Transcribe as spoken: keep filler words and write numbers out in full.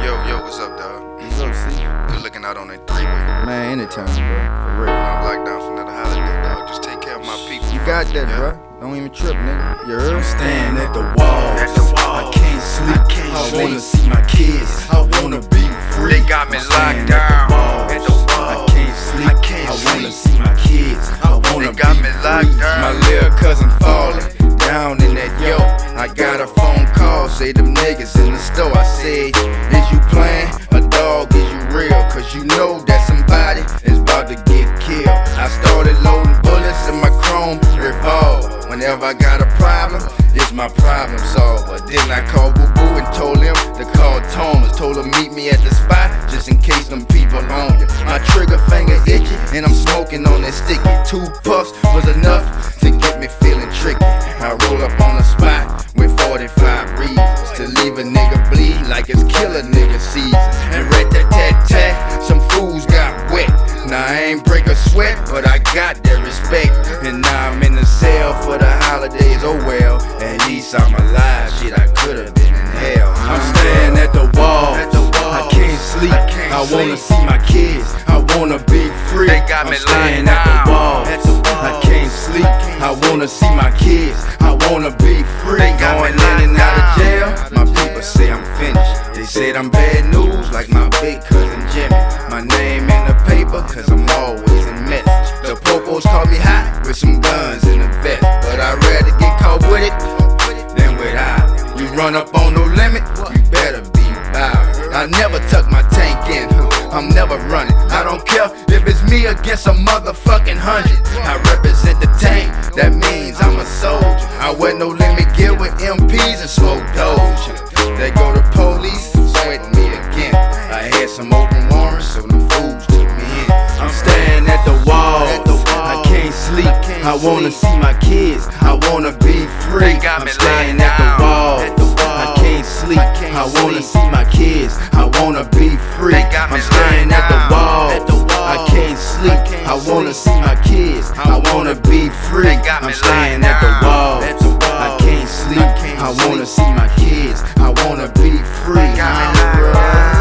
Yo, yo, what's up, dog? What's up, C? Good looking out on that three-way. Man, anytime, bro. For real. I'm locked down for another holiday, dog. Just take care of my people. You got that, yeah. bro. Don't even trip, nigga. You heard? Stand at the wall. At the wall. I can't sleep. I can't I sleep. wanna see my kids. I wanna be free. They got me Stand locked down. At the wall. I can't sleep. I can't I wanna sleep. see my kids. I wanna They got be me locked free. down. My little cousin falling down in that yo. I got a phone call, say them niggas in the store. I said, is you playing? A dog, is you real? Cause you know that somebody is about to get killed. I started loading bullets in my chrome revolver. Whenever I got a problem, it's my problem solver. Then I called Boo Boo and told him to call Thomas. Told him meet me at the spot just in case them people on you. My trigger finger itchy and I'm smoking on that sticky. Two puffs was enough to get me feeling tricky. I roll up on the spot with forty-five reasons to leave a nigga bleed like it's killer nigga season. And rat tat tat tat, some fools got wet. Now I ain't break a sweat, but I got their respect. And now I'm in the cell for the holidays, oh well. At least I'm alive, shit, I could've been in hell. I'm staying at the wall. I can't sleep. I can't I wanna sleep. see my kids. I wanna be free. They got me I'm staying locked at the down. wall. At the wall. I can't sleep. I wanna see my kids. I wanna be free. They got me Going in and out of locked jail. down. My people say I'm finished. They said I'm bad news like my big cousin Jimmy. My name in the paper cause I'm always in mess. The popos call me hot with some guns in the vest. But I'd rather get caught with it than without it. You run up on no limit, you better be about it. I never tuck my tank in, I'm never running. I don't care if it's me against a motherfucking hundred. I represent the tank, that means I'm a soldier. I wear no limit gear with M Ps and smoke doja. They go to police, sweating me again. I had some open warrants, so them fools took me in. I'm staying at the wall. I can't sleep. I wanna see my kids. I wanna be free. They got me I'm staying locked at the down. wall. At the wall. I can't sleep. I can't I wanna sleep. see my kids. I wanna be free. They got me I'm staying locked at the down. wall. At the wall. I can't sleep. I can't I wanna sleep. see my kids. I wanna be free. They got me I'm staying locked at the down. wall. At the wall. I can't sleep. I can't I wanna sleep. see my kids. I wanna be free. Got me Nah, locked bruh. down.